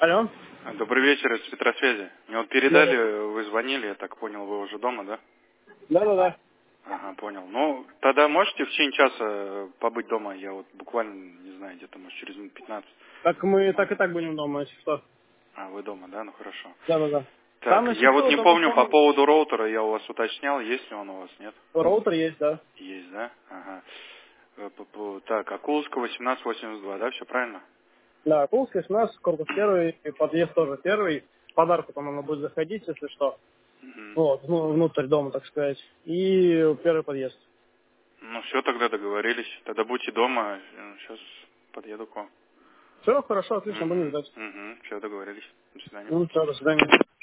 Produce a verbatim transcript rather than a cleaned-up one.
Алло. Добрый вечер, это с Петросвязи. Мне вот передали, вы звонили, я так понял, вы уже дома, да? Да-да-да. Ага, понял. Ну, тогда можете в течение часа побыть дома? Я вот буквально, не знаю, где-то, может, через минут пятнадцать. Так мы так и так будем дома, если что. А, вы дома, да? Ну, хорошо. Да-да-да. Так, Там, если я вот что, не там помню по условно поводу роутера, я у вас уточнял, есть ли он у вас, нет? роутер есть, да. Есть, да? Ага. Э, п- п- Так, Акулского восемнадцать восемьдесят два, да, все правильно? Да, Кулский у нас, корпус первый, и подъезд тоже первый. Подарку, по-моему, будет заходить, если что. Мгм. Вот, ну, внутрь дома, так сказать. И первый подъезд. Ну, все, тогда договорились. Тогда будьте дома, сейчас подъеду к вам. Все, хорошо, отлично, будем Угу, ждать. угу, все, договорились. До свидания. Ну, все, до свидания.